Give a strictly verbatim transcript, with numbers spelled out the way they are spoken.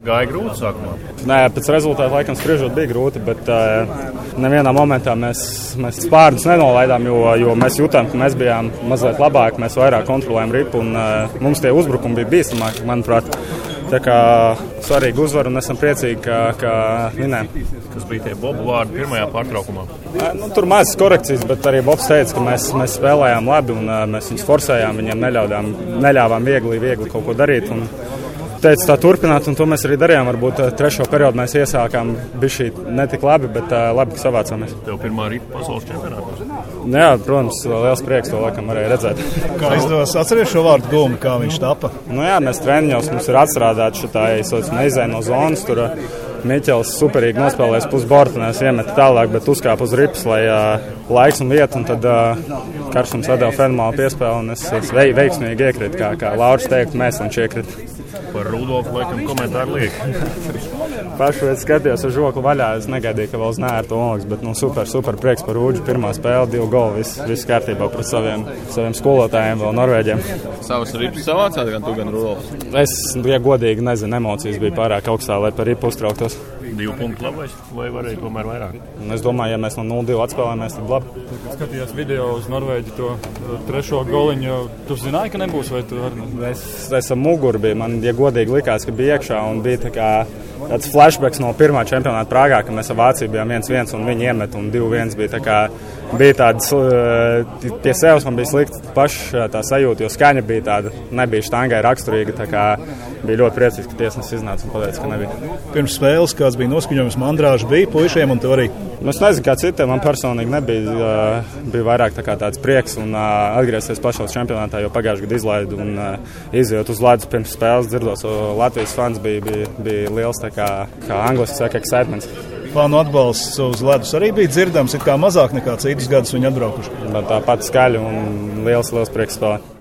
Gāja grūti sākumā? Nē, pēc rezultātu laikam spriežot bija grūti, bet uh, nevienā momentā mēs, mēs spārnus nenolaidām, jo, jo mēs jutām, ka mēs bijām mazliet labāki, mēs vairāk kontrolējam ripu un uh, mums tie uzbrukumi bija bīstamāki, manuprāt. Tā kā svarīgi uzvaru un esam priecīgi, ka, ka vinējam. Kas bija tie Bobu vārdi pirmajā pārtraukumā? Nu, tur mazas korekcijas, bet arī Bobs teica, ka mēs, mēs spēlējām labi un uh, mēs viņus forsējām, viņiem neļaudām, neļāvām viegli, viegli kaut ko darīt. Un teica tā turpināt, un to mēs arī darījām. Varbūt trešo periodu mēs iesākām bišķī ne tik labi, bet uh, labi, ka savācāmies. Tev pirmā rīta pasaules čempionātā? Jā, protams, liels prieks to laikam varēja redzēt. Kā izdevās atceries šo vārdu gūmu, kā viņš tapa? Nu jā, mēs treniņos mums ir atstrādāti šitā, ja sauc, neizēja no zonas, tur Miķels superīgi nospēlēs pusbortu, un es iemetu tālāk, bet uzkāpu uz ripas, lai uh, laiks un vieta, un tad uh, Karstums atdeva fenomenālu piespēli, un es, es vei, veiksmīgi iekritu, kā, kā Lauris teikt, mēs viņš iekritu. Par Rudolfu laikam komentāru liek. Pašu veids skatījos ar žoklu vaļā, es negaidīju, ka vēl uz nērtu onliks, bet nu, super, super prieks par Rūģu. Pirmā spēle, divu golu, viss, viss kārtībā pret saviem, saviem skolotājiem, vēl Norvēģiem. Savas ripas savācāt, gan tu, gan Rudolfs? Es, ja godīgi, nezinu, emocijas bija pārāk augstā, lai par ripu uztrauktos. Divu punktu labais, vai varēja tomēr vairāk? Es domāju, ja mēs no nulle divi atspēlējamies, tad labi. Kad skatījās video uz Norvēģi to trešo goliņu, tu zināji, ka nebūs, vai tu arī? Es, es ar muguru biju, man, ja godīgi likās, ka bija iekšā un bija tā kā tāds flashbacks no pirmā čempionāta Prāgā, ka mēs ar Vāciju bijām viens viens un viņi iemet un divi viens bija tā kā, bija tāds, pie sevis man bija slikti paši tā sajūta, jo skaņa bija tāda, nebija štangai raksturīga, tā kā bija ļoti priecīgs, ka tiesnesis iznāca un pateica, ka nebija. Pirms spēles kāds bija noskaņojums, mandrāža bija puišiem un tu arī? Es nezinu, kā citiem, man personīgi nebija, bija vairāk tā kā tāds prieks un atgriezties pašos čempionātā, jo pagājušajā gadā izlaidu un izjūt uz ledus pirms spēles, dzirdot, Latvijas fans bija, bija, bija liels, tā kā, kā angliski saka, excitements. Fanu atbalsts uz ledus arī bija dzirdams, ir kā mazāk nekā citus gadus viņi atbraukuši. Bet tā pati skaļa un liels, liels prieks spēlēt.